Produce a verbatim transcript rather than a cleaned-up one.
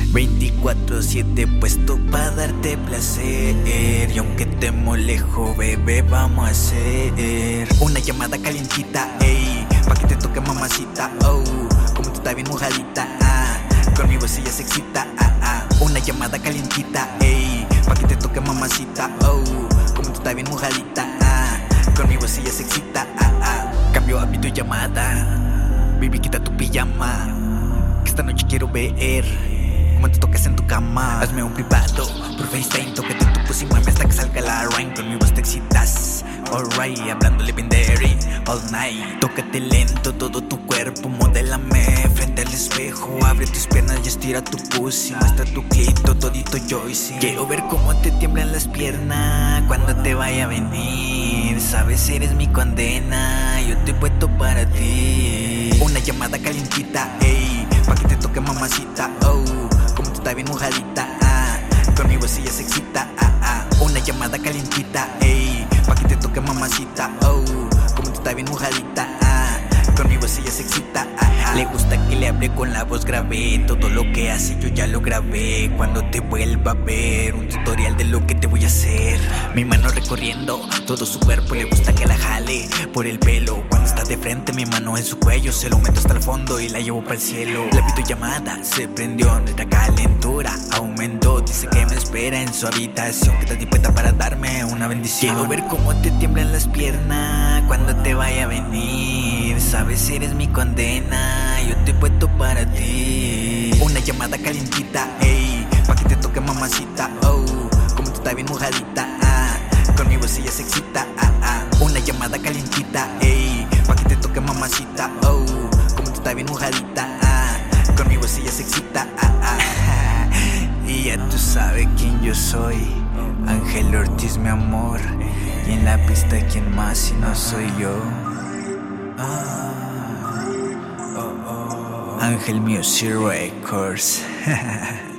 veinticuatro siete puesto pa' darte placer. Y aunque te molejo, bebé, vamos a hacer una llamada calientita, ey, pa' que te toque mamacita, oh, como tú estás bien mojadita, ah, conmigo si ella se excita, ah, ah. Una llamada calientita, ey, pa' que te toque mamacita, oh, como tú estás bien mojadita, ah, conmigo si ella se excita, ah, ah. Cambio a videollamada, baby, quita tu pijama, que esta noche quiero ver cómo te tocas en tu cama. Hazme un privado por FaceTime, tócate tu pussy, mami, hasta que salga la rain. Conmigo te excitas, alright, hablando legendary all night. Tócate lento todo tu cuerpo, modélame frente al espejo. Abre tus piernas y estira tu pussy, muestra tu clito, todito yo y sí. Quiero ver cómo te tiemblan las piernas cuando te vaya a venir. Sabes, eres mi condena, yo estoy puesto para ti. Una llamada calientita, ey, pa' que te toque mamacita, oh, como tú estás bien mojadita, ah, conmigo si ella se excita, ah, ah. Una llamada calientita, ey, pa' que te toque mamacita, oh, como tú estás bien mojadita, ah, conmigo si ella se excita, ah, ah. Le gusta que le hable con la voz grave, todo lo que hace yo ya lo grabé. Cuando te vuelva a ver, un tutorial de lo que te voy a hacer. Mi mano recorriendo todo su cuerpo, le gusta que la jale por el pelo. Cuando está de frente, mi mano en su cuello, se lo meto hasta el fondo y la llevo para el cielo. La videollamada se prendió, nuestra calentura aumentó. Dice que me espera en su habitación, que está dispuesta para darme una bendición. Quiero ver cómo te tiemblan las piernas cuando te vaya a venir. Sabes, eres mi condena, yo estoy puesto para ti. Una llamada calientita, ey, pa' que te toque mamacita, oh, como tú estás bien mojadita, ah, conmigo si ella se excita, ah, ah. Una llamada calientita, ey, pa' que te toque mamacita, oh, como tú estás bien mojadita, ah, conmigo si ella se excita, ah, ah. Y ya tú sabes quién yo soy, Ángel Ortiz, mi amor. Y en la pista, ¿quién más si no soy yo? Ah, oh, oh. Ángel Music Records.